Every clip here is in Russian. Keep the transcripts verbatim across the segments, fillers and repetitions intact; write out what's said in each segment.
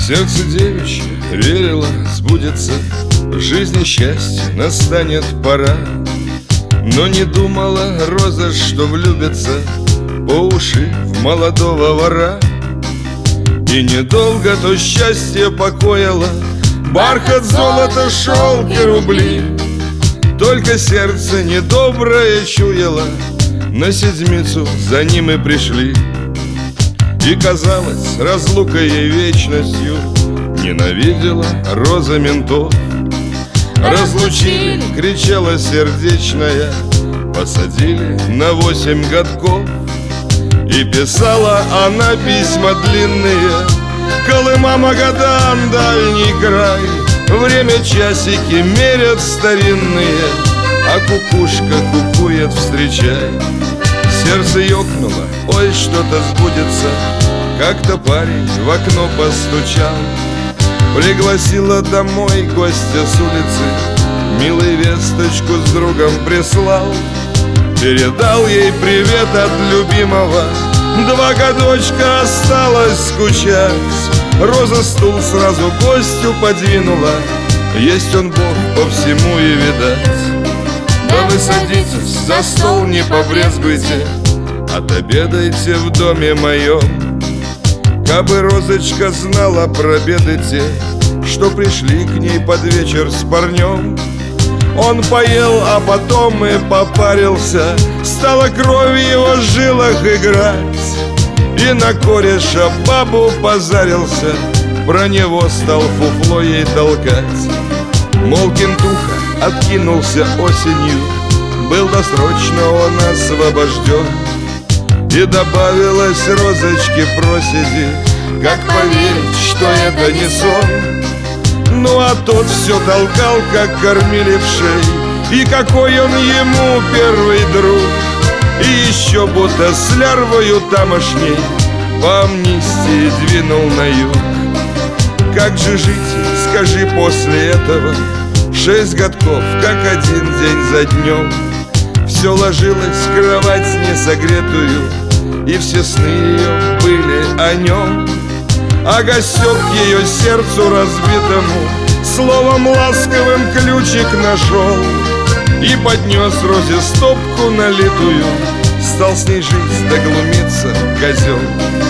Сердце девичье верило, сбудется, в жизни счастье настанет пора. Но не думала роза, что влюбится по уши в молодого вора. И недолго то счастье покоило бархат, золото, шелк и рубли. Только сердце недоброе чуяло, на седмицу за ним и пришли. И казалось, разлука ей вечностью ненавидела роза ментов. Разлучили, кричала сердечная, посадили на восемь годков. И писала она письма длинные: Колыма, Магадан, дальний край. Время часики мерят старинные, а кукушка кукует, встречай. Сердце ёкнуло, ой, что-то сбудется. Как-то парень в окно постучал, пригласила домой гостя с улицы, милый весточку с другом прислал. Передал ей привет от любимого, два годочка осталось скучать. Роза стул сразу гостю подвинула, есть он Бог по всему и видать. Да вы садитесь, за стол не побрезгуйте, отобедайте в доме моем. Кабы розочка знала про беды те, что пришли к ней под вечер с парнем. Он поел, а потом и попарился, стала кровь в его жилах играть. И на кореша бабу позарился, про него стал фуфло ей толкать. Мол, кентуха откинулся осенью, был досрочно он освобожден. И добавилось розочке проседи, как поверить, что это не сон. Ну а тот все толкал, как кормили в шей, и какой он ему первый друг. И еще будто с лярвою тамошней по амнистии двинул на юг. Как же жить, скажи, после этого? Шесть годков, как один день за днем. Все ложилось в кровать несогретую, и все сны ее были о нем. А гостек ее сердцу разбитому словом ласковым ключик нашел и поднес розе стопку налитую, стал с ней жить, да глумиться козел.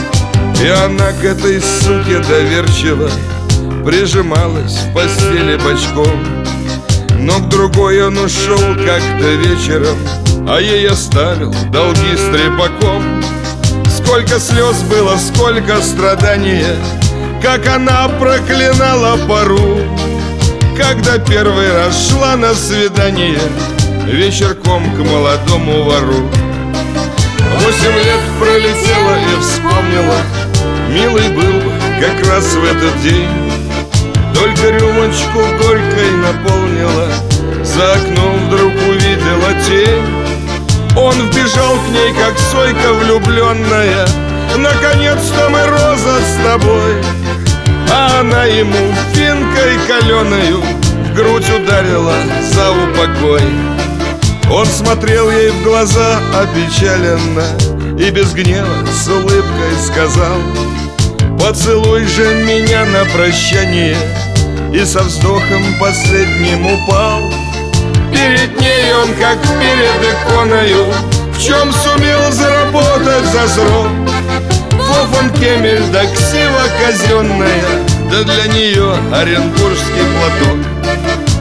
И она к этой суке доверчиво прижималась в постели бочком. Но к другой он ушел как-то вечером, а ей оставил долги с трепаком. Сколько слез было, сколько страдания, как она проклинала пору, когда первый раз шла на свидание вечерком к молодому вору. Восемь лет пролетело и вспомнила, милый был как раз в этот день. Только рюмочку горькой наполнила, за окном вдруг увидела тень. Он вбежал к ней, как сойка влюбленная: наконец-то мы, Роза, с тобой. А она ему финкой каленою в грудь ударила за упокой. Он смотрел ей в глаза опечаленно и без гнева с улыбкой сказал: поцелуй же меня на прощание. И со вздохом последним упал. Перед ней он, как перед иконою, в чем сумел заработать за срок. Фофан кемель да ксива казенная, да для нее оренбургский платок.